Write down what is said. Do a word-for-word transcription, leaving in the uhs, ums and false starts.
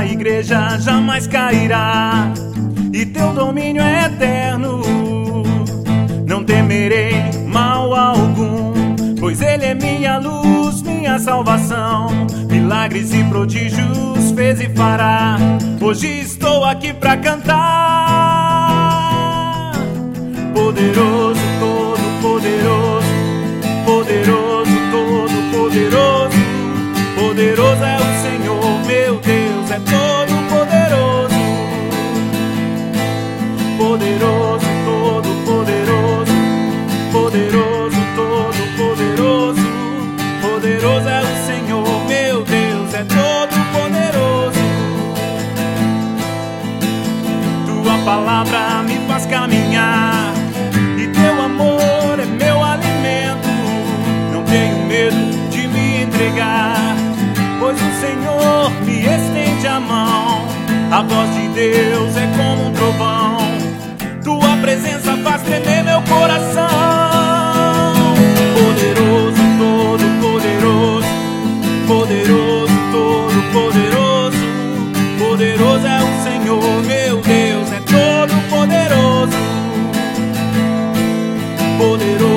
igreja jamais cairá, e teu domínio é eterno. Não temerei mal algum, pois ele é minha luz, minha salvação. Milagres e prodígios fez e fará. Hoje estou aqui pra cantar. Poderoso, todo poderoso, poderoso, todo poderoso. Poderoso é o Senhor, meu Deus é todo poderoso. Poderoso, todo poderoso, poderoso, todo poderoso. Poderoso é o Senhor, meu Deus é todo poderoso. Tua palavra me faz caminhar, e teu amor é meu alimento. Não tenho medo de me entregar, pois o Senhor me estende a mão. A voz de Deus é como um trovão, tua presença faz tremer meu coração. Poderoso, todo poderoso, poderoso, todo poderoso. Poderoso é o Senhor, meu Deus é todo poderoso. Poderoso